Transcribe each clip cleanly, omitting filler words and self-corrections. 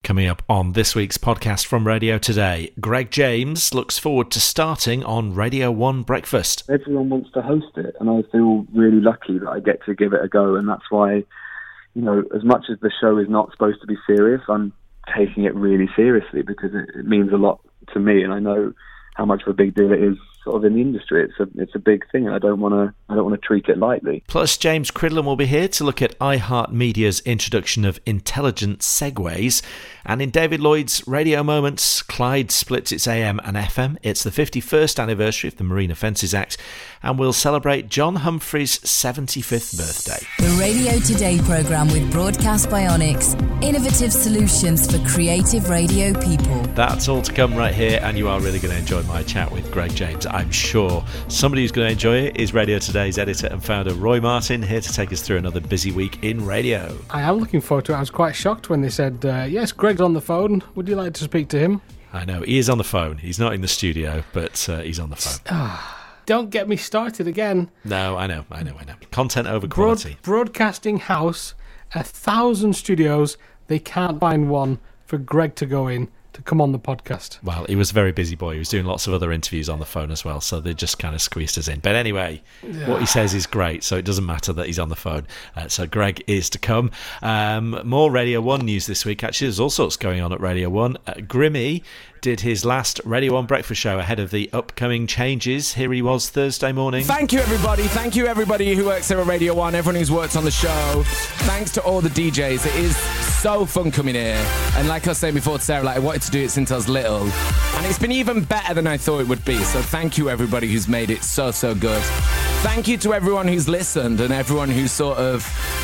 coming up on this week's podcast from Radio Today. Greg James looks forward to starting on Radio 1 Breakfast. Everyone wants to host it, and I feel really lucky that I get to give it a go, and that's why, you know, as much as the show is not supposed to be serious, I'm taking it really seriously because it means a lot to me, and I know how much of a big deal it is sort of in the industry. It's a big thing, and I don't want to treat it lightly. Plus, James Cridland will be here to look at iHeartMedia's introduction of intelligent segways. And in David Lloyd's Radio Moments, Clyde splits its AM and FM. It's the 51st anniversary of the Marine Offences Act, and we'll celebrate John Humphrey's 75th birthday. The Radio Today programme with Broadcast Bionics. Innovative solutions for creative radio people. That's all to come right here, and you are really going to enjoy my chat with Greg James, I'm sure. Somebody who's going to enjoy it is Radio Today's editor and founder Roy Martin, here to take us through another busy week in radio. I am looking forward to it. I was quite shocked when they said, yes, Greg's on the phone. Would you like to speak to him? I know, he is on the phone. He's not in the studio, but he's on the phone. Don't get me started again. No, I know. Content over quality. Broadcasting house, 1,000 studios. They can't find one for Greg to go in to come on the podcast. Well, he was a very busy boy. He was doing lots of other interviews on the phone as well, so they just kind of squeezed us in. But anyway, what he says is great, so it doesn't matter that he's on the phone. So Greg is to come. More Radio 1 news this week. Actually, there's all sorts going on at Radio 1. Grimmy did his last Radio 1 breakfast show ahead of the upcoming changes. Here he was Thursday morning. Thank you, everybody. Thank you, everybody who works here at Radio 1, everyone who's worked on the show. Thanks to all the DJs. It is so fun coming here. And like I was saying before to Sarah, I wanted to do it since I was little. And it's been even better than I thought it would be. So thank you, everybody who's made it so good. Thank you to everyone who's listened and everyone who sort of,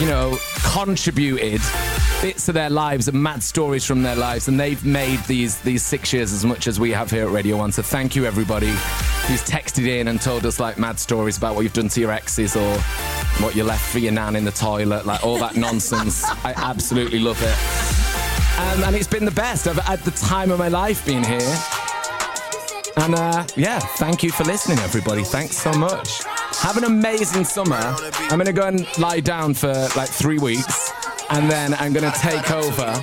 contributed bits of their lives and mad stories from their lives, and they've made these 6 years as much as we have here at Radio 1. So thank you, everybody who's texted in and told us mad stories about what you've done to your exes or what you left for your nan in the toilet, all that nonsense. I absolutely love it. And it's been the best. I've had the time of my life being here. And thank you for listening, everybody. Thanks so much. Have an amazing summer. I'm going to go and lie down for 3 weeks, and then I'm going to take over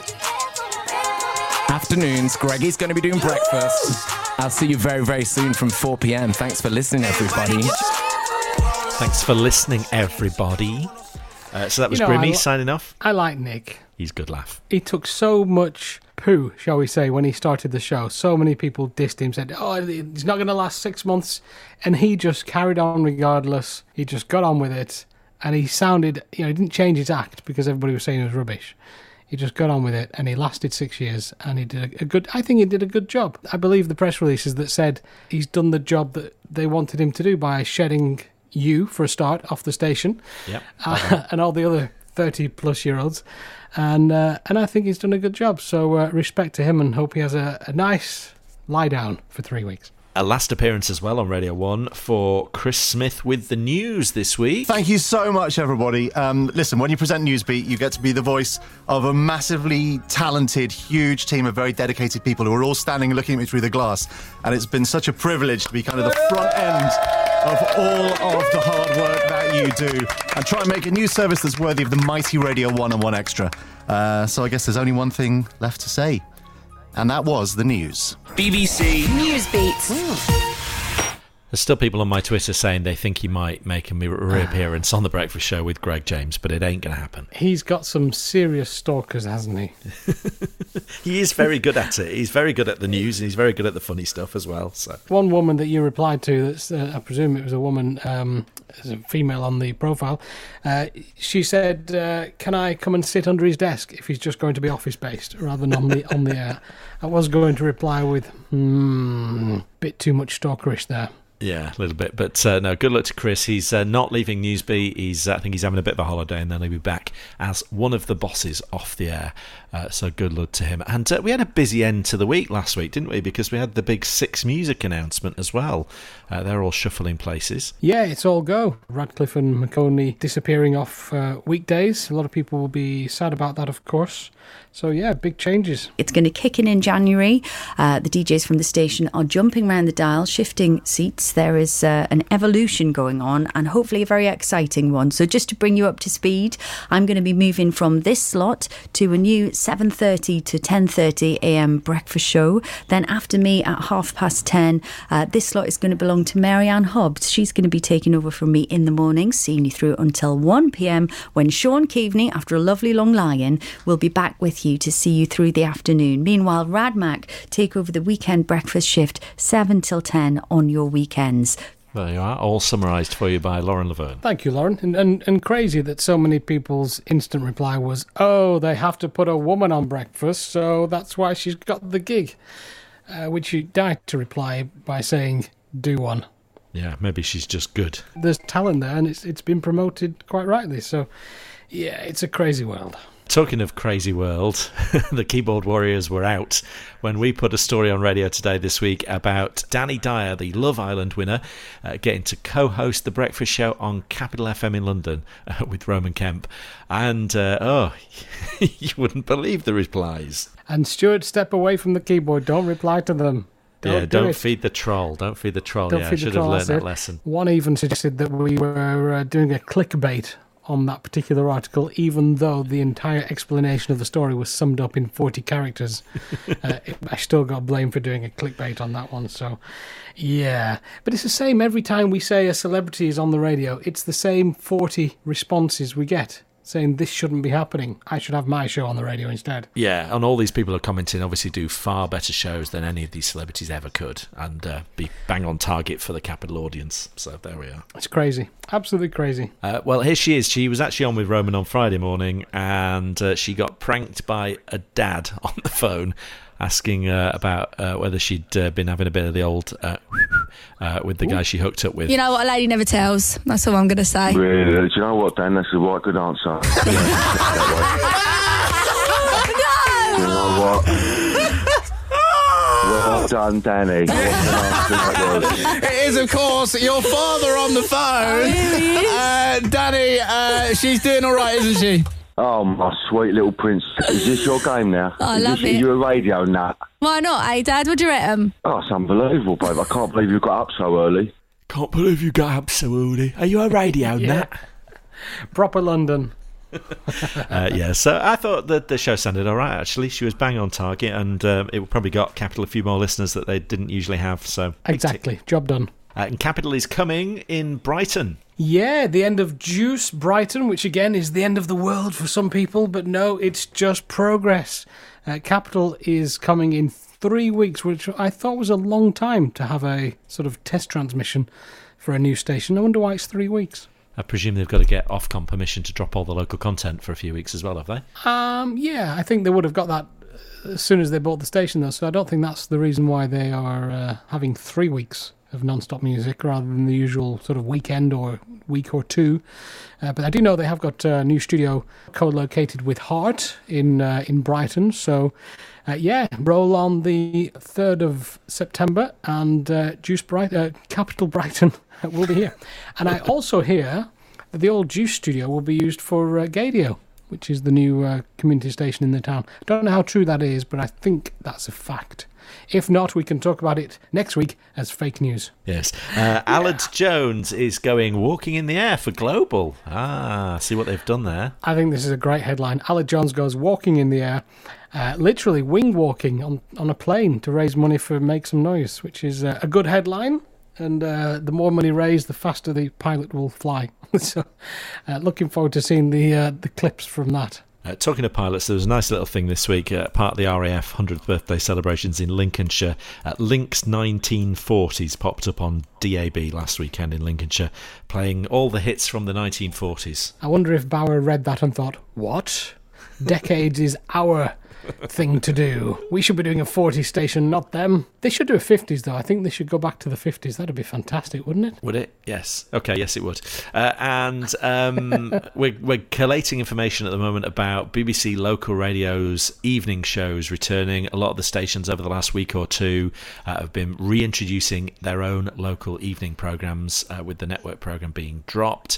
afternoons. Greggy's going to be doing breakfast. I'll see you very, very soon from 4 p.m. Thanks for listening, everybody. Thanks for listening, everybody. So that was Grimmy signing off. I like Nick. He's a good laugh. He took so much poo, shall we say, when he started the show. So many people dissed him, said, he's not going to last 6 months. And he just carried on regardless. He just got on with it. And he sounded, he didn't change his act because everybody was saying it was rubbish. He just got on with it, and he lasted 6 years, and he did I think he did a good job. I believe the press releases that said he's done the job that they wanted him to do by shedding you, for a start, off the station. Yep. And all the other 30-plus-year-olds. And I think he's done a good job. So respect to him, and hope he has a nice lie down for 3 weeks. A last appearance as well on Radio 1 for Chris Smith with the news this week. Thank you so much, everybody. Listen, when you present Newsbeat, you get to be the voice of a massively talented, huge team of very dedicated people who are all standing and looking at me through the glass. And it's been such a privilege to be kind of the front end of all of the hard work that you do, and try and make a news service that's worthy of the mighty Radio 1 and 1 Extra. So I guess there's only one thing left to say, and that was the news. BBC Newsbeat. There's still people on my Twitter saying they think he might make a reappearance on The Breakfast Show with Greg James, but it ain't going to happen. He's got some serious stalkers, hasn't he? He is very good at it. He's very good at the news, and he's very good at the funny stuff as well. So one woman that you replied to, that's I presume it was a woman, as a female on the profile, she said, can I come and sit under his desk if he's just going to be office-based rather than on the air? I was going to reply with, bit too much stalkerish there. Yeah, a little bit. But no, good luck to Chris. He's not leaving Newsbeat. I think he's having a bit of a holiday, and then he'll be back as one of the bosses off the air. So good luck to him. And we had a busy end to the week last week, didn't we? Because we had the big Six Music announcement as well. They're all shuffling places. Yeah, it's all go. Radcliffe and McConey disappearing off weekdays. A lot of people will be sad about that, of course. So yeah, big changes. It's going to kick in January. The DJs from the station are jumping around the dial, shifting seats. there is an evolution going on, and hopefully a very exciting one. So just to bring you up to speed, I'm going to be moving from this slot to a new 7:30 to 10:30 a.m. breakfast show. Then after me at 10:30, this slot is going to belong to Marianne Hobbs. She's going to be taking over from me in the morning, seeing you through until 1 p.m. when Sean Keaveney, after a lovely long lie-in, will be back with you to see you through the afternoon. Meanwhile, Radmac take over the weekend breakfast shift 7 till 10 on your weekends. There you are, all summarised for you by Lauren Laverne. Thank you, Lauren. And crazy that so many people's instant reply was, oh, they have to put a woman on breakfast, so that's why she's got the gig. Which you died to reply by saying, do one. Yeah, maybe she's just good. There's talent there, and it's been promoted quite rightly. So, yeah, it's a crazy world. Talking of crazy world, the Keyboard Warriors were out when we put a story on radio today this week about Danny Dyer, the Love Island winner, getting to co-host the breakfast show on Capital FM in London with Roman Kemp. And, you wouldn't believe the replies. And Stuart, step away from the keyboard. Don't reply to them. Don't feed the troll. Don't feed the troll. I should have learned that lesson. One even suggested that we were doing a clickbait on that particular article, even though the entire explanation of the story was summed up in 40 characters. I still got blamed for doing a clickbait on that one. So, yeah. But it's the same every time we say a celebrity is on the radio. It's the same 40 responses we get, saying this shouldn't be happening. I should have my show on the radio instead. Yeah, and all these people are commenting obviously do far better shows than any of these celebrities ever could, and be bang on target for the Capital audience. So there we are. It's crazy. Absolutely crazy. Well, here she is. She was actually on with Roman on Friday morning, and she got pranked by a dad on the phone asking about whether she'd been having a bit of the old with the guy she hooked up with. You know what, a lady never tells. That's all I'm going to say. Really? Do you know what, Dan? That's a right good answer. No! You know what? Well done, Danny. It is, of course, your father on the phone. Danny, she's doing all right, isn't she? Oh, my sweet little prince. Is this your game now? I love it. Are you a radio nut? Why not, eh, Dad? What do you reckon? Oh, it's unbelievable, babe. I can't believe you got up so early. Can't believe you got up so early. Are you a radio nut? Proper London. So I thought that the show sounded all right, actually. She was bang on target, and it probably got Capital a few more listeners that they didn't usually have. So exactly. Job done. And Capital is coming in Brighton. Yeah, the end of Juice Brighton, which again is the end of the world for some people, but no, it's just progress. Capital is coming in 3 weeks, which I thought was a long time to have a sort of test transmission for a new station. I wonder why it's 3 weeks. I presume they've got to get Ofcom permission to drop all the local content for a few weeks as well, have they? Yeah, I think they would have got that as soon as they bought the station, though, so I don't think that's the reason why they are having 3 weeks of non-stop music rather than the usual sort of weekend or week or two. But I do know they have got a new studio co-located with Heart in Brighton. So, roll on the 3rd of September and Capital Brighton will be here. And I also hear that the old Juice studio will be used for Gadio, which is the new community station in the town. I don't know how true that is, but I think that's a fact. If not, we can talk about it next week as fake news. Yes. Aled Jones is going walking in the air for Global. See what they've done there. I think this is a great headline. Aled Jones goes walking in the air, literally wing walking on a plane to raise money for Make Some Noise, which is a good headline. And the more money raised, the faster the pilot will fly. So looking forward to seeing the clips from that. Talking of pilots, there was a nice little thing this week, part of the RAF 100th birthday celebrations in Lincolnshire. Lynx 1940s popped up on DAB last weekend in Lincolnshire, playing all the hits from the 1940s. I wonder if Bauer read that and thought, what? Decades is our thing to do. We should be doing a 40 station, not them. They should do a 50s, though. I think they should go back to the 50s. That'd be fantastic, wouldn't it? Would it? Yes. Okay, yes, it would. We're collating information at the moment about BBC local radio's evening shows returning. A lot of the stations over the last week or two have been reintroducing their own local evening programmes, with the network programme being dropped.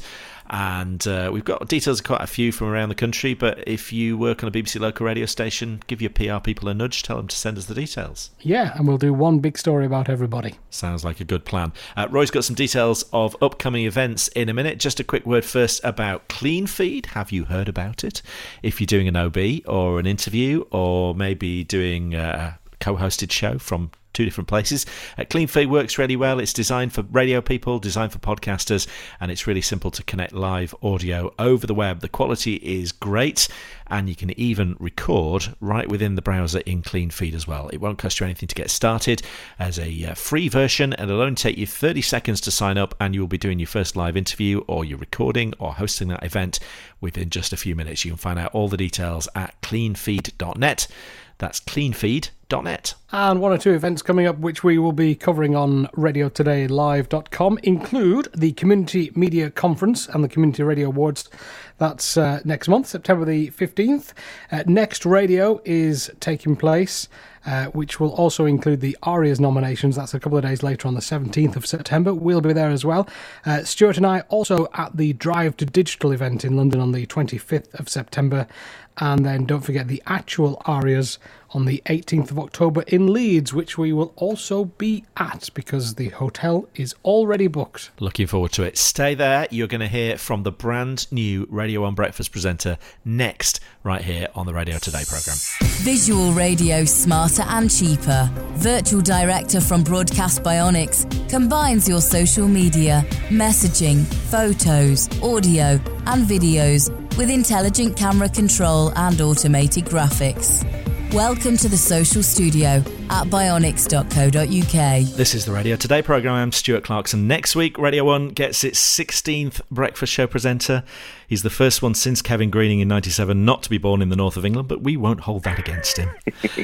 And we've got details of quite a few from around the country, but if you work on a BBC local radio station, give your PR people a nudge, tell them to send us the details. Yeah, and we'll do one big story about everybody. Sounds like a good plan. Roy's got some details of upcoming events in a minute. Just a quick word first about Clean Feed. Have you heard about it? If you're doing an OB or an interview, or maybe doing a co-hosted show from two different places, Clean Feed works really well. It's designed for radio people, designed for podcasters, and it's really simple to connect live audio over the web. The quality is great, and you can even record right within the browser in Clean Feed as well. It won't cost you anything to get started. As a free version, and it'll only take you 30 seconds to sign up, and you'll be doing your first live interview or your recording or hosting that event within just a few minutes. You can find out all the details at cleanfeed.net. That's cleanfeed.net. And one or two events coming up which we will be covering on RadioTodayLive.com include the Community Media Conference and the Community Radio Awards. That's next month, September the 15th. Next Radio is taking place, which will also include the ARIAs nominations. That's a couple of days later on the 17th of September. We'll be there as well. Stuart and I also at the Drive to Digital event in London on the 25th of September. And then don't forget the actual ARIAs on the 18th of October in Leeds, which we will also be at because the hotel is already booked. Looking forward to it. Stay there. You're going to hear from the brand new Radio 1 Breakfast presenter next, right here on the Radio Today programme. Visual radio smarter and cheaper. Virtual Director from Broadcast Bionics combines your social media, messaging, photos, audio and videos with intelligent camera control and automated graphics. Welcome to the social studio at bionics.co.uk. This is the Radio Today programme. I'm Stuart Clarkson. Next week, Radio 1 gets its 16th breakfast show presenter. He's the first one since Kevin Greening in 97 not to be born in the north of England, but we won't hold that against him.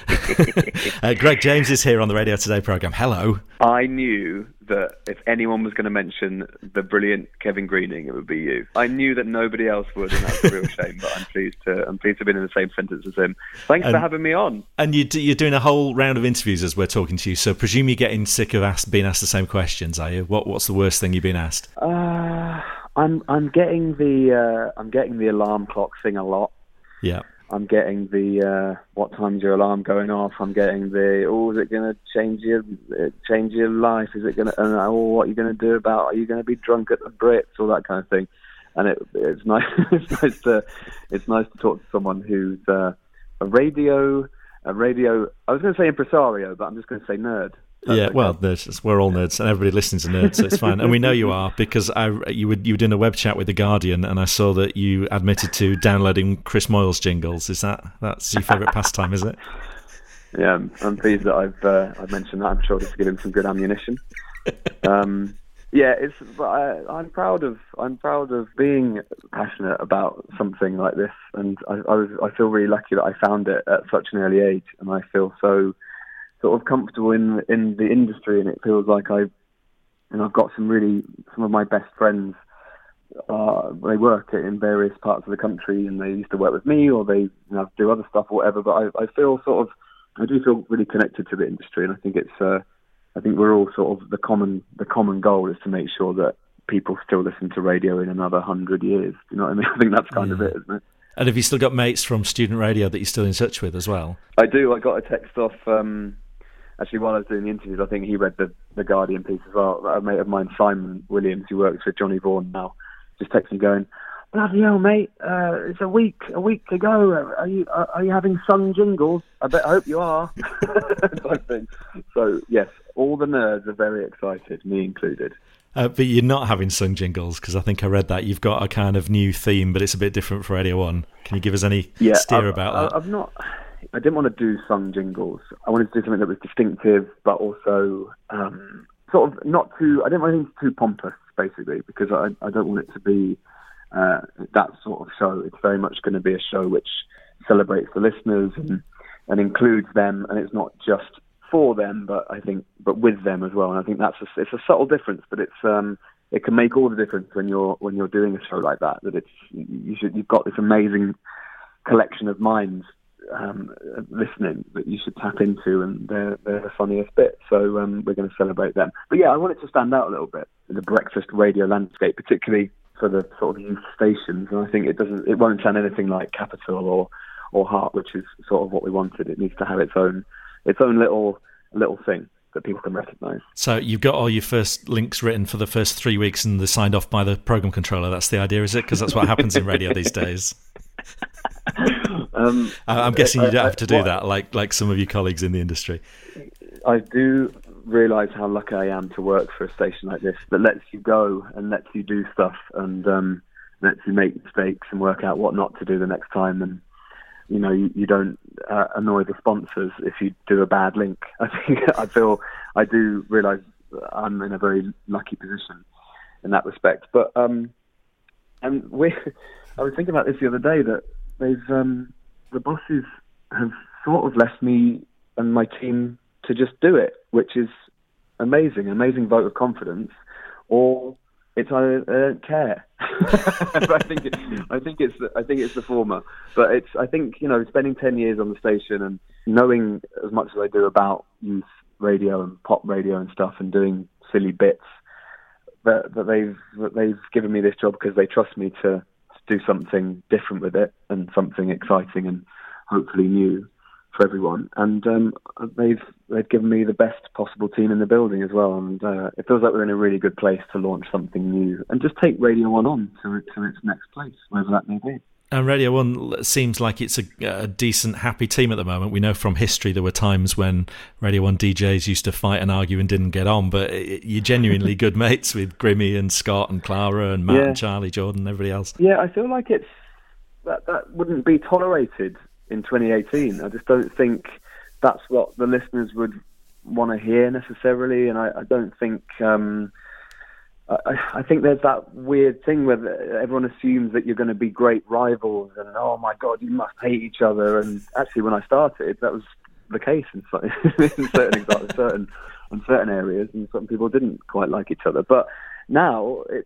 Greg James is here on the Radio Today programme. Hello. I knew that if anyone was going to mention the brilliant Kevin Greening, it would be you. I knew that nobody else would, and that's a real shame, but I'm pleased to have been in the same sentence as him. Thanks for having me on. And you're doing a whole round of interviews as we're talking to you, so presume you're getting sick of being asked the same questions, are you? What's the worst thing you've been asked? I'm getting the alarm clock thing a lot. Yeah. I'm getting the what time's your alarm going off? I'm getting the is it going to change your life? Is it going to what are you going to do about? Are you going to be drunk at the Brits? All that kind of thing. And it's nice. It's nice to talk to someone who's a radio. I was going to say impresario, but I'm just going to say nerd. Yeah, well, we're all nerds, and everybody listens to nerds, so it's fine. And we know you are, because you were doing a web chat with The Guardian, and I saw that you admitted to downloading Chris Moyles jingles. That's your favourite pastime, is it? Yeah, I'm pleased that I've mentioned that. I'm sure just to give him some good ammunition. Yeah, I'm proud of being passionate about something like this, and I feel really lucky that I found it at such an early age, and I feel so sort of comfortable in the industry, and it feels like I've got some of my best friends. They work in various parts of the country, and they used to work with me, or they do other stuff or whatever. But I do feel really connected to the industry, and I think I think we're all sort of the common goal is to make sure that people still listen to radio in another 100 years. You know what I mean? I think that's kind of it, isn't it? And have you still got mates from student radio that you're still in touch with as well? I do. I got a text off. Actually, while I was doing the interviews, I think he read the Guardian piece as well. A mate of mine, Simon Williams, who works with Johnny Vaughan now, just texted me going, "Bloody hell, mate! It's a week to go. Are you having sung jingles? I hope you are." Type thing. So yes, all the nerds are very excited, me included. But you're not having sung jingles, because I think I read that you've got a kind of new theme, but it's a bit different for Radio 1. Can you give us any steer about that? I didn't want to do sung jingles. I wanted to do something that was distinctive, but also sort of not too. I didn't want anything too pompous, basically, because I don't want it to be that sort of show. It's very much going to be a show which celebrates the listeners and includes them, and it's not just for them, but with them as well. And I think it's a subtle difference, but it can make all the difference when you're doing a show like that. That you've got this amazing collection of minds listening that you should tap into, and they're the funniest bit. So we're going to celebrate them. But yeah, I want it to stand out a little bit in the breakfast radio landscape, particularly for the sort of youth stations, and I think it won't sound anything like Capital or Heart, which is sort of what we wanted. It needs to have its own little thing that people can recognise. So you've got all your first links written for the first 3 weeks and they're signed off by the programme controller. That's the idea, is it? Because that's what happens in radio these days. I'm guessing you don't have to do that like some of your colleagues in the industry. I do realise how lucky I am to work for a station like this that lets you go and lets you do stuff and lets you make mistakes and work out what not to do the next time, and you know, you don't annoy the sponsors if you do a bad link. I do realise I'm in a very lucky position in that respect. But I was thinking about this the other day, that the bosses have sort of left me and my team to just do it, which is amazing vote of confidence, or it's I don't care. But I think it's the former. But I think spending 10 years on the station and knowing as much as I do about youth radio and pop radio and stuff, and doing silly bits, that they've given me this job because they trust me to do something different with it and something exciting and hopefully new for everyone. And they've given me the best possible team in the building as well. And it feels like we're in a really good place to launch something new and just take Radio 1 on to its next place, wherever that may be. And Radio 1 seems like it's a decent, happy team at the moment. We know from history there were times when Radio 1 DJs used to fight and argue and didn't get on, but you're genuinely good mates with Grimmy and Scott and Clara and Matt and Charlie, Jordan, and everybody else. Yeah, I feel like that wouldn't be tolerated in 2018. I just don't think that's what the listeners would want to hear necessarily, and I don't think... I think there's that weird thing where everyone assumes that you're going to be great rivals and, oh my God, you must hate each other. And actually, when I started, that was the case in certain areas, and some people didn't quite like each other. But now it's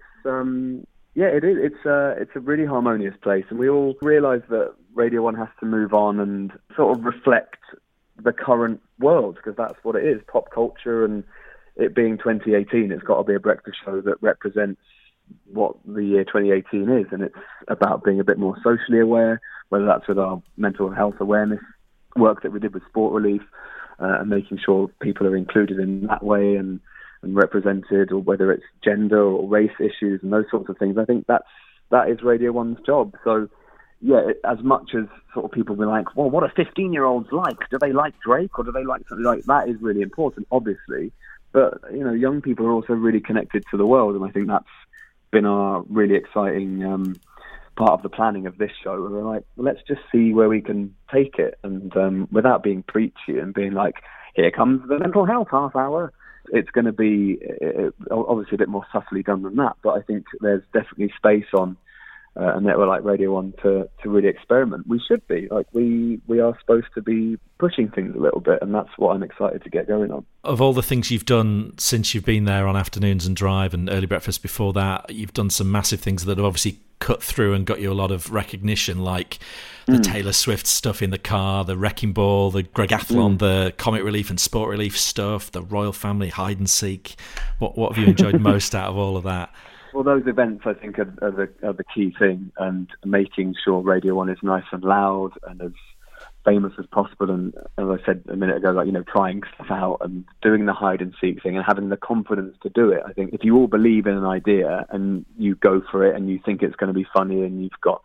it's a really harmonious place, and we all realise that Radio 1 has to move on and sort of reflect the current world, because that's what it is, pop culture, and it being 2018, it's got to be a breakfast show that represents what the year 2018 is, and it's about being a bit more socially aware, whether that's with our mental health awareness work that we did with Sport Relief, and making sure people are included in that way and represented, or whether it's gender or race issues and those sorts of things. I think that is Radio 1's job. So, yeah, as much as sort of people be like, well, what are 15-year-olds like? Do they like Drake, or do they like something like that? Is really important, obviously. But, young people are also really connected to the world, and I think that's been our really exciting part of the planning of this show. We're like, well, let's just see where we can take it, and without being preachy and being like, here comes the mental health half hour. It's going to be obviously a bit more subtly done than that, but I think there's definitely space on a network like Radio 1 to really experiment. We should be. Like, we are supposed to be pushing things a little bit, and that's what I'm excited to get going on. Of all the things you've done since you've been there on Afternoons and Drive and Early Breakfast before that, you've done some massive things that have obviously cut through and got you a lot of recognition, like the Taylor Swift stuff in the car, the Wrecking Ball, the Gregathlon, the Comic Relief and Sport Relief stuff, the Royal Family Hide and Seek. What have you enjoyed most out of all of that? Well, those events, I think, are the key thing, and making sure Radio 1 is nice and loud and as famous as possible. And as I said a minute ago, trying stuff out and doing the hide and seek thing and having the confidence to do it. I think if you all believe in an idea and you go for it and you think it's going to be funny and you've got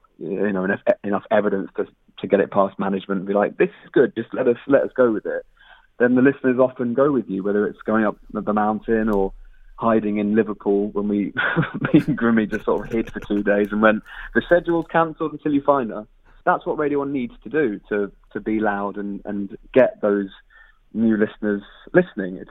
enough evidence to get it past management and be like, this is good, just let us go with it, then the listeners often go with you, whether it's going up the mountain or hiding in Liverpool when me and Grimmy just sort of hid for 2 days and went, the schedule's cancelled until you find us. That's what Radio 1 needs to do to be loud and get those new listeners listening.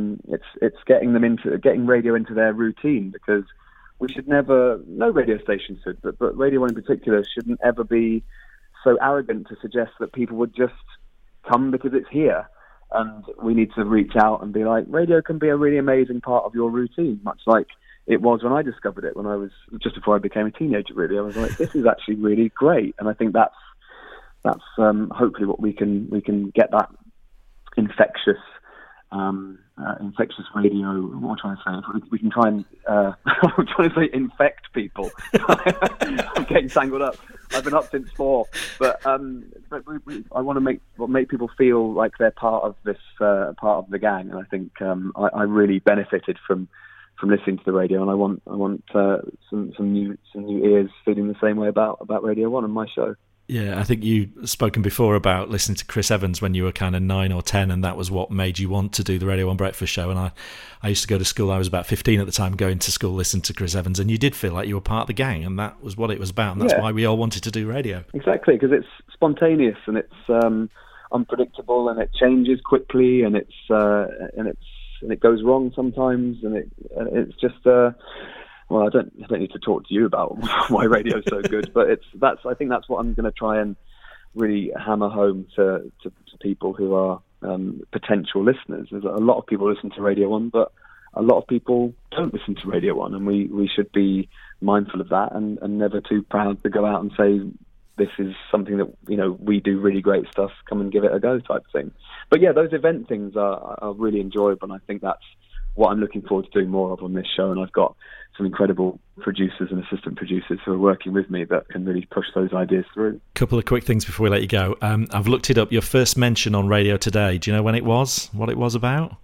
It's getting radio into their routine, because we should never, no radio station should, but Radio 1 in particular shouldn't ever be so arrogant to suggest that people would just come because it's here. And we need to reach out and be like, radio can be a really amazing part of your routine, much like it was when I discovered it, when I was just before I became a teenager, really. I was like, this is actually really great. And I think that's hopefully what we can get that infectious infectious radio. What am I trying to say? We can try and I'm trying to say infect people. I'm getting tangled up. I've been up since 4, but I want to make people feel like they're part of this, part of the gang. And I think I really benefited from listening to the radio, and I want some new ears feeling the same way about Radio 1 and my show. Yeah, I think you've spoken before about listening to Chris Evans when you were kind of 9 or 10, and that was what made you want to do the Radio 1 Breakfast Show. And I used to go to school, I was about 15 at the time, going to school, listening to Chris Evans, and you did feel like you were part of the gang, and that was what it was about, and that's why we all wanted to do radio. Exactly, because it's spontaneous, and it's unpredictable, and it changes quickly, and it goes wrong sometimes, and it's just... Well, I don't need to talk to you about why radio's so good, but I think that's what I'm going to try and really hammer home to people who are potential listeners. There's a lot of people listen to Radio 1, but a lot of people don't listen to Radio 1, and we should be mindful of that and never too proud to go out and say this is something that, you know, we do really great stuff, come and give it a go type thing. But yeah, those event things are really enjoyable, and I think that's what I'm looking forward to doing more of on this show. And I've got some incredible producers and assistant producers who are working with me that can really push those ideas through. Couple of quick things before we let you go. I've looked it up. Your first mention on Radio Today, do you know when it was? What it was about?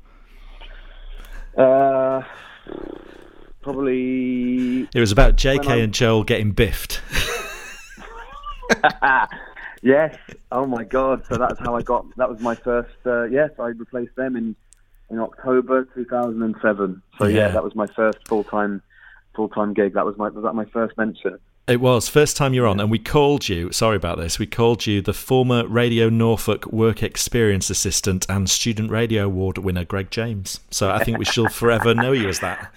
Probably... It was about JK and Joel getting biffed. Yes. Oh my God. So that's how that was my first... yes, I replaced them in October 2007. So yeah, that was my first full-time gig. That was my first mention. It was first time you're on, and we called you. Sorry about this. We called you the former Radio Norfolk Work Experience Assistant and Student Radio Award winner, Greg James. So I think we shall forever know you as that.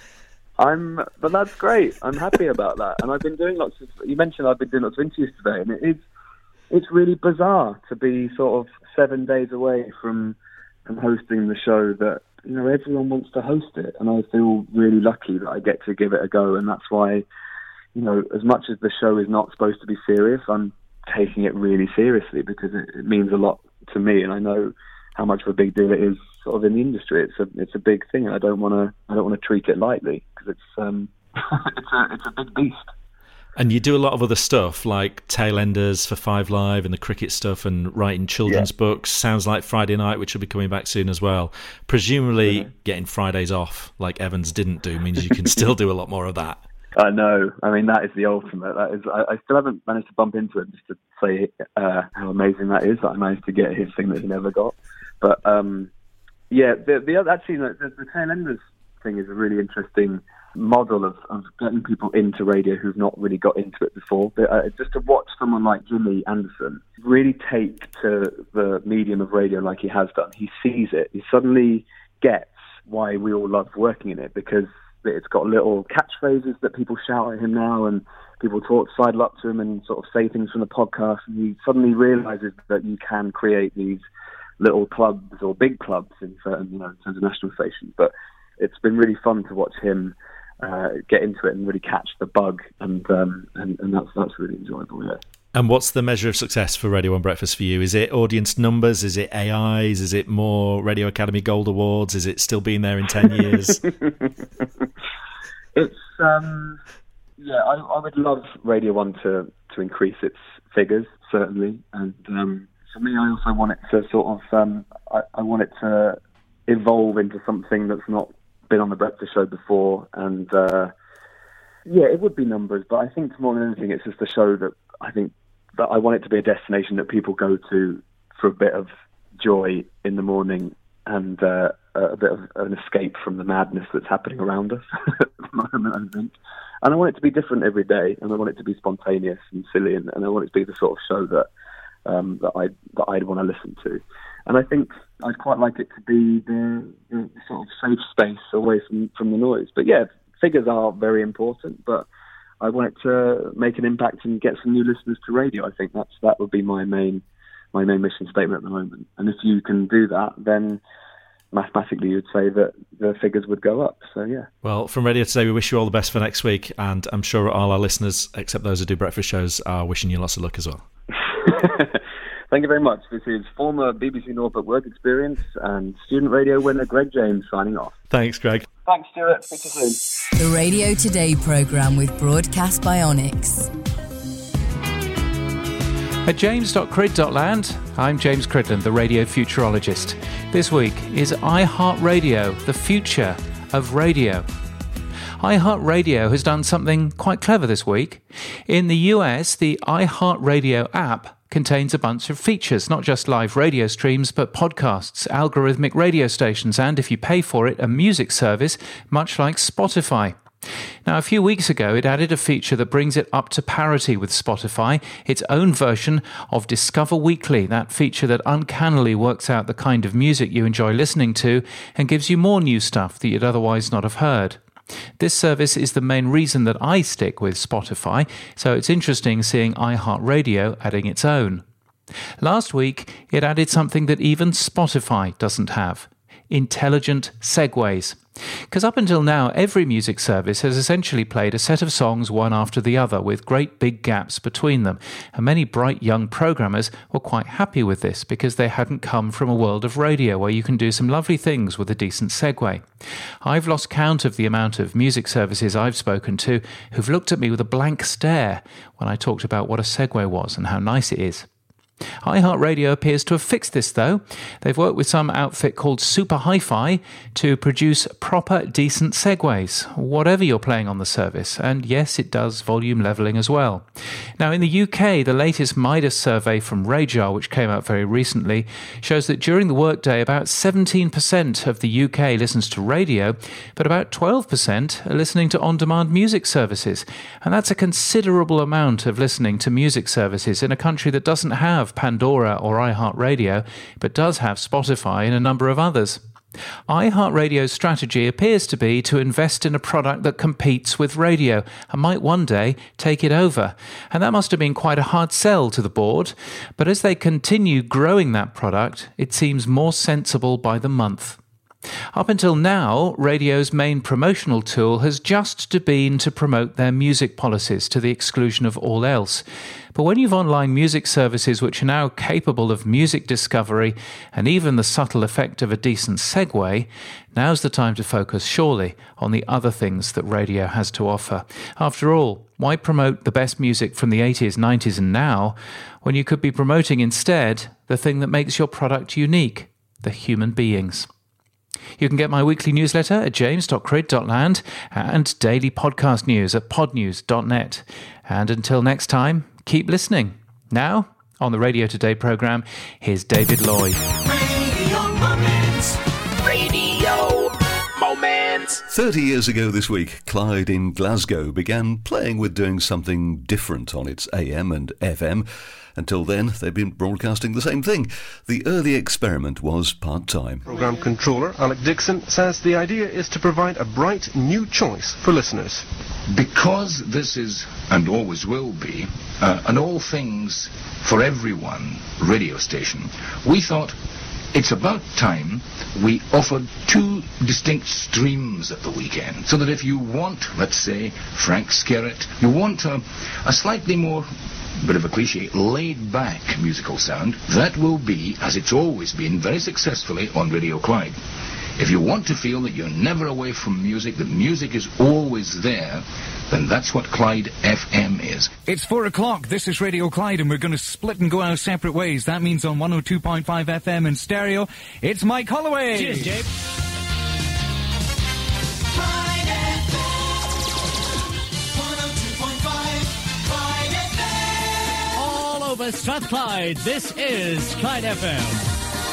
But that's great. I'm happy about that. And I've been doing you mentioned I've been doing lots of interviews today, and it's really bizarre to be sort of 7 days away from hosting the show that, you know, everyone wants to host it, and I feel really lucky that I get to give it a go. And that's why, you know, as much as the show is not supposed to be serious, I'm taking it really seriously because it means a lot to me, and I know how much of a big deal it is sort of in the industry. It's a big thing, and I don't want to treat it lightly because it's a big beast. And you do a lot of other stuff, like Tailenders for 5 Live and the cricket stuff and writing children's books. Sounds like Friday Night, which will be coming back soon as well. Presumably getting Fridays off, like Evans didn't do, means you can still do a lot more of that. I know. I mean, that is the ultimate. That is. I still haven't managed to bump into him just to say how amazing that is, that I managed to get his thing that he never got. But, yeah, the other, actually, the Tailenders thing is a really interesting model of getting people into radio who've not really got into it before. Just to watch someone like Jimmy Anderson really take to the medium of radio like he has done. He sees it. He suddenly gets why we all love working in it, because it's got little catchphrases that people shout at him now, and people sidle up to him and sort of say things from the podcast, and he suddenly realizes that you can create these little clubs or big clubs in certain, in terms of national stations. But it's been really fun to watch him get into it and really catch the bug, and that's really enjoyable. Yeah. And what's the measure of success for Radio 1 Breakfast for you? Is it audience numbers? Is it AIs? Is it more Radio Academy Gold Awards? Is it still being there in 10 years? It's I would love Radio 1 to increase its figures, certainly, and for me, I also want it to sort of I want it to evolve into something that's not been on the breakfast show before, and it would be numbers, but I think more than anything it's just a show that I think that I want it to be a destination that people go to for a bit of joy in the morning and a bit of an escape from the madness that's happening around us at the moment, I think. And I want it to be different every day, and I want it to be spontaneous and silly, and I want it to be the sort of show that I'd want to listen to. And I think I'd quite like it to be the sort of safe space away from the noise. But yeah, figures are very important, but I want it to make an impact and get some new listeners to radio. I think that would be my main mission statement at the moment. And if you can do that, then mathematically you'd say that the figures would go up. So yeah. Well, from Radio Today, we wish you all the best for next week, and I'm sure all our listeners, except those who do breakfast shows, are wishing you lots of luck as well. Thank you very much. This is former BBC Norfolk work experience and student radio winner Greg James signing off. Thanks, Greg. Thanks, Stuart. Speak to you soon. The Radio Today programme with Broadcast Bionics. At james.crid.land, I'm James Cridland, the radio futurologist. This week is iHeartRadio, the future of radio. iHeartRadio has done something quite clever this week. In the US, the iHeartRadio app contains a bunch of features, not just live radio streams, but podcasts, algorithmic radio stations, and, if you pay for it, a music service, much like Spotify. Now, a few weeks ago, it added a feature that brings it up to parity with Spotify, its own version of Discover Weekly, that feature that uncannily works out the kind of music you enjoy listening to and gives you more new stuff that you'd otherwise not have heard. This service is the main reason that I stick with Spotify, so it's interesting seeing iHeartRadio adding its own. Last week, it added something that even Spotify doesn't have: intelligent segues. Because up until now, every music service has essentially played a set of songs one after the other, with great big gaps between them. And many bright young programmers were quite happy with this, because they hadn't come from a world of radio where you can do some lovely things with a decent segue. I've lost count of the amount of music services I've spoken to who've looked at me with a blank stare when I talked about what a segue was and how nice it is. iHeartRadio appears to have fixed this, though. They've worked with some outfit called Super Hi-Fi to produce proper, decent segues, whatever you're playing on the service. And yes, it does volume levelling as well. Now, in the UK, the latest Midas survey from Radar, which came out very recently, shows that during the workday, about 17% of the UK listens to radio, but about 12% are listening to on-demand music services. And that's a considerable amount of listening to music services in a country that doesn't have Pandora or iHeartRadio, but does have Spotify and a number of others. iHeartRadio's strategy appears to be to invest in a product that competes with radio and might one day take it over. And that must have been quite a hard sell to the board, but as they continue growing that product, it seems more sensible by the month. Up until now, radio's main promotional tool has just been to promote their music policies to the exclusion of all else. But when you've online music services which are now capable of music discovery and even the subtle effect of a decent segue, now's the time to focus, surely, on the other things that radio has to offer. After all, why promote the best music from the 80s, 90s and now, when you could be promoting instead the thing that makes your product unique, the human beings? You can get my weekly newsletter at james.crid.land and daily podcast news at podnews.net. And until next time, keep listening. Now, on the Radio Today programme, here's David Lloyd. Radio Moments. Radio Moments. 30 years ago this week, Clyde in Glasgow began playing with doing something different on its AM and FM. Until then, they've been broadcasting the same thing. The early experiment was part-time. Programme controller Alec Dixon says the idea is to provide a bright new choice for listeners. Because this is, and always will be, an all things for everyone radio station, we thought it's about time we offered two distinct streams at the weekend, so that if you want, let's say, Frank Skerritt, you want a slightly more, bit of a cliche, laid-back musical sound, that will be, as it's always been, very successfully on Radio Clyde. If you want to feel that you're never away from music, that music is always there, then that's what Clyde FM is. It's 4 o'clock. This is Radio Clyde, and we're going to split and go our separate ways. That means on 102.5 FM in stereo, it's Mike Holloway. Cheers, Jabe. Clyde FM. 102.5 Clyde FM. All over Strathclyde, this is Clyde FM.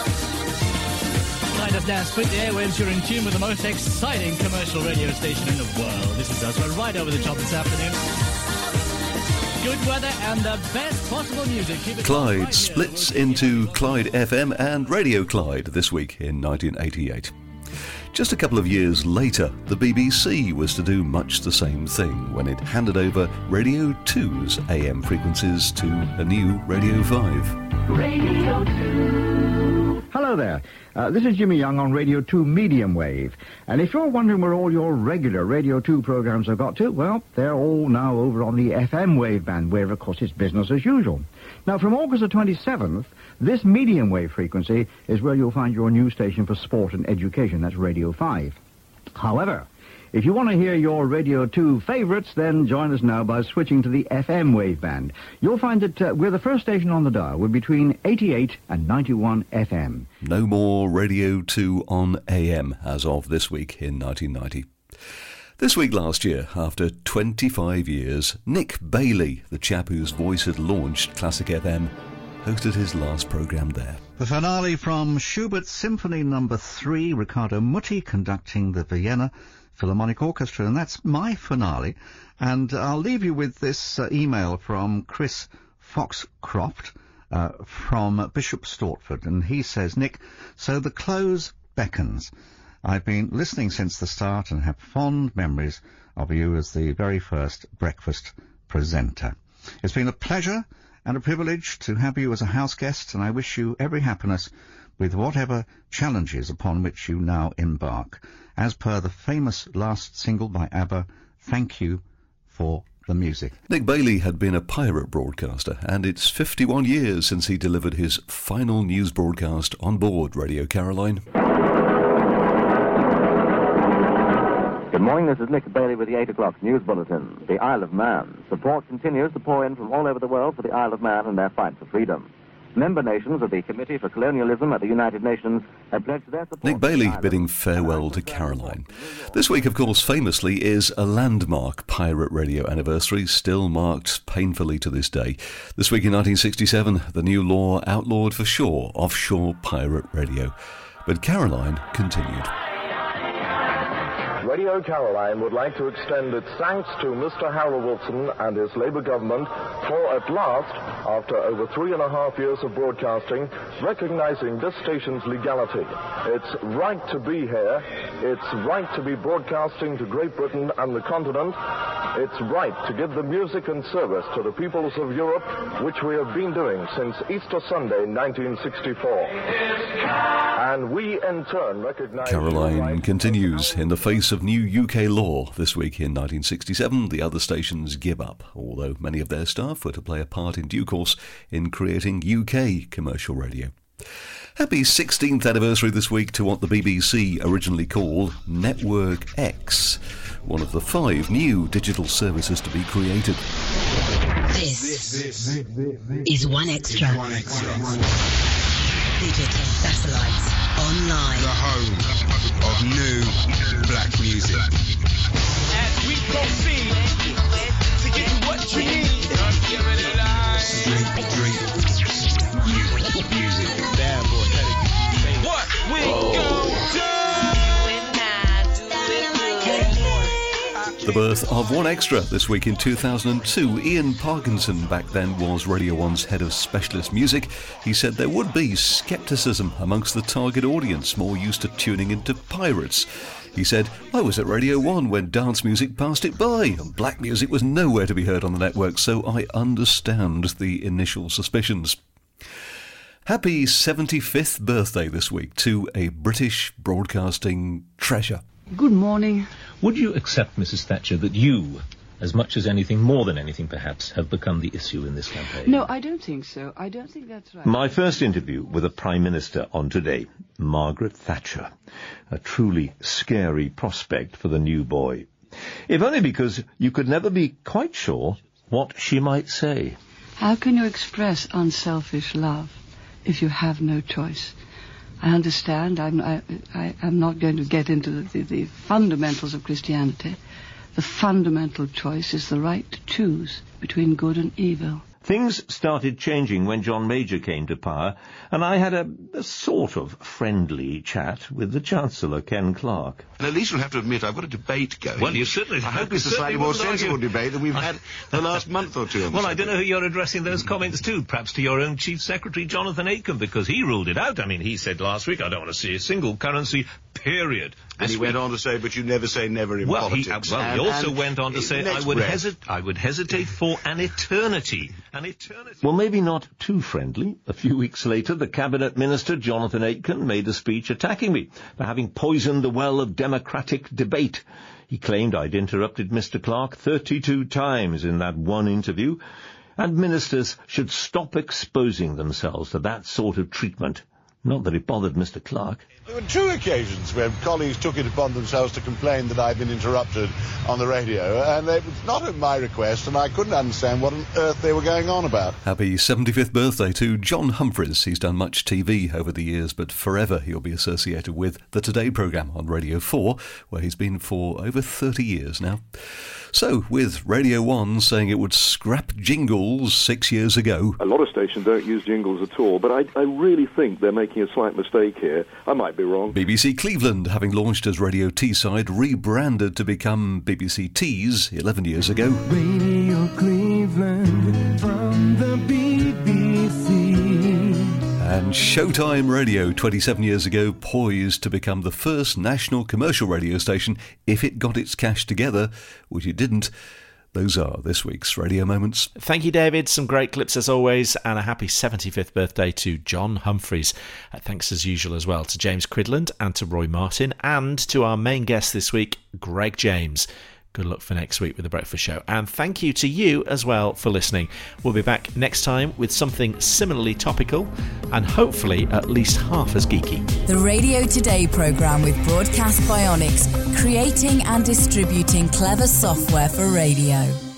Clyde has now split the airwaves. You're in tune with the most exciting commercial radio station in the world. This is us. We're right over the top this afternoon. Good weather and the best possible music. Clyde right splits into Clyde FM and Radio Clyde this week in 1988. Just a couple of years later, the BBC was to do much the same thing when it handed over Radio 2's AM frequencies to a new Radio 5. Radio 2. Hello there. This is Jimmy Young on Radio 2 Medium Wave. And if you're wondering where all your regular Radio 2 programs have got to, well, they're all now over on the FM wave band, where, of course, it's business as usual. Now, from August the 27th, This medium wave frequency is where you'll find your new station for sport and education. That's Radio 5. However, if you want to hear your Radio 2 favourites, then join us now by switching to the FM wave band. You'll find that we're the first station on the dial. We're between 88 and 91 FM. No more Radio 2 on AM as of this week in 1990. This week last year, after 25 years, Nick Bailey, the chap whose voice had launched Classic FM, hosted his last programme there. The finale from Schubert's Symphony No. 3, Riccardo Muti conducting the Vienna Philharmonic Orchestra, and that's my finale. And I'll leave you with this email from Chris Foxcroft from Bishop Stortford, and he says, Nick, so the close beckons. I've been listening since the start and have fond memories of you as the very first breakfast presenter. It's been a pleasure and a privilege to have you as a house guest, and I wish you every happiness with whatever challenges upon which you now embark. As per the famous last single by ABBA, thank you for the music. Nick Bailey had been a pirate broadcaster, and it's 51 years since he delivered his final news broadcast on board Radio Caroline. Good morning, this is Nick Bailey with the 8 o'clock news bulletin. The Isle of Man. Support continues to pour in from all over the world for the Isle of Man and their fight for freedom. Member nations of the Committee for Colonialism at the United Nations have pledged their support. Nick Bailey bidding farewell to Caroline. This week, of course, famously is a landmark pirate radio anniversary, still marked painfully to this day. This week in 1967, the new law outlawed for sure offshore pirate radio. But Caroline continued. Radio Caroline would like to extend its thanks to Mr. Harold Wilson and his Labour government for at last, after over 3.5 years of broadcasting, recognising this station's legality. It's right to be here. It's right to be broadcasting to Great Britain and the continent. It's right to give the music and service to the peoples of Europe, which we have been doing since Easter Sunday, 1964. And we, in turn, recognise... Caroline continues. In the face of new UK law this week in 1967, the other stations give up, although many of their staff were to play a part in due course in creating UK commercial radio. Happy 16th anniversary this week to what the BBC originally called Network X, one of the 5 new digital services to be created. This is One Extra. Digital satellites online. The home of new black music. As we proceed to get you what you need. Street music. Bad boy. What we gon' do? The birth of One Extra this week in 2002. Ian Parkinson back then was Radio 1's head of specialist music. He said there would be scepticism amongst the target audience, more used to tuning into pirates. He said, I was at Radio 1 when dance music passed it by, and black music was nowhere to be heard on the network, so I understand the initial suspicions. Happy 75th birthday this week to a British broadcasting treasure. Good morning. Would you accept, Mrs. Thatcher, that you, as much as anything, more than anything perhaps, have become the issue in this campaign? No, I don't think so. I don't think that's right. My first interview with a Prime Minister on Today, Margaret Thatcher. A truly scary prospect for the new boy. If only because you could never be quite sure what she might say. How can you express unselfish love if you have no choice? I understand. I'm not going to get into the fundamentals of Christianity. The fundamental choice is the right to choose between good and evil. Things started changing when John Major came to power, and I had a sort of friendly chat with the Chancellor, Ken Clarke. And at least you'll have to admit I've got a debate going. Well, you certainly... I hope it's a slightly more sensible debate than we've had the last month or two. Well, I don't know who you're addressing those comments to. Perhaps to your own Chief Secretary, Jonathan Aitken, because he ruled it out. I mean, he said last week, I don't want to see a single currency, period. And he went on to say, but you never say never in politics. He also went on to say, I would hesitate for an eternity. An eternity. Well, maybe not too friendly. A few weeks later, the Cabinet Minister, Jonathan Aitken, made a speech attacking me for having poisoned the well of democratic debate. He claimed I'd interrupted Mr. Clarke 32 times in that one interview. And ministers should stop exposing themselves to that sort of treatment. Not that it bothered Mr. Clark. There were 2 occasions when colleagues took it upon themselves to complain that I'd been interrupted on the radio, and it was not at my request, and I couldn't understand what on earth they were going on about. Happy 75th birthday to John Humphreys. He's done much TV over the years, but forever he'll be associated with the Today programme on Radio 4, where he's been for over 30 years now. So, with Radio 1 saying it would scrap jingles 6 years ago. A lot of stations don't use jingles at all, but I really think they're making a slight mistake here. I might be wrong. BBC Cleveland, having launched as Radio Teesside, rebranded to become BBC Tees 11 years ago. Radio Cleveland from the BBC. And Showtime Radio, 27 years ago, poised to become the first national commercial radio station if it got its cash together, which it didn't. Those are this week's Radio Moments. Thank you, David. Some great clips as always, and a happy 75th birthday to John Humphreys. Thanks as usual as well to James Cridland and to Roy Martin, and to our main guest this week, Greg James. Good luck for next week with The Breakfast Show. And thank you to you as well for listening. We'll be back next time with something similarly topical and hopefully at least half as geeky. The Radio Today programme with Broadcast Bionics, creating and distributing clever software for radio.